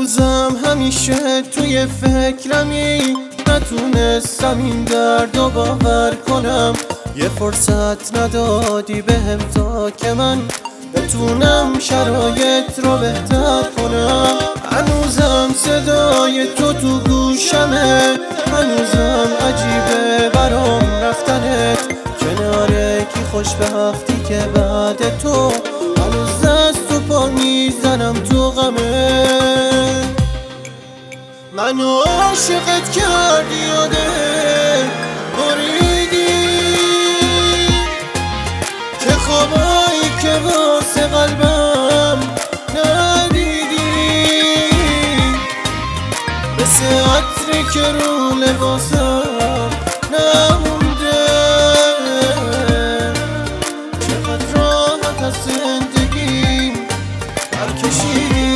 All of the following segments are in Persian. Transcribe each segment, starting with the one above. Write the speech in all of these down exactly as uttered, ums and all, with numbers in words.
هنوزم همیشه توی فکرمی، نتونستم این دردو باور کنم. یه فرصت ندادی بهم تا که من بتونم شرایط رو بهتر کنم. هنوزم صدای تو تو گوشمه، هنوزم عجیبه برام رفتنت کنار کی خوش به وقتی که بعد تو هنوز دست و پا میزنم تو غمه. منو عاشقت کردی یاده بریدی که خوابایی که واسه قلبم ندیدی، مثل عطری که رو لباسم نمونده. چقدر راحت از زندگیم برکشیدی.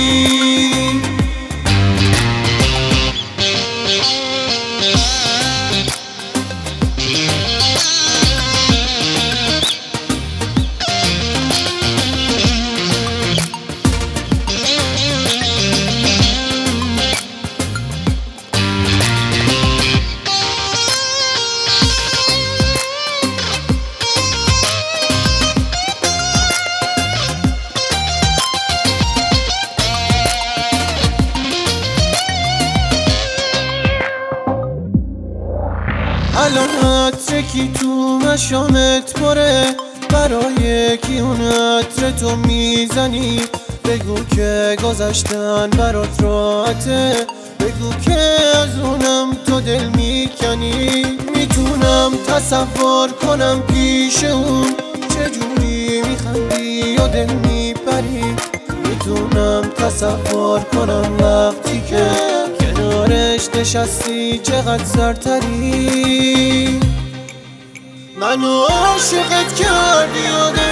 الان عطر کی تو مشامت پره، برای کی اون عطر تو میزنی؟ بگو که گذشتن برات راحته، بگو که از اونم تو دل میکنی. میتونم تصور کنم پیش اون چجوری میخندی و دل میپری، میتونم تصور کنم وقتی که کنارش نشستی چقدر سرتری. منو عاشقت کردی یاده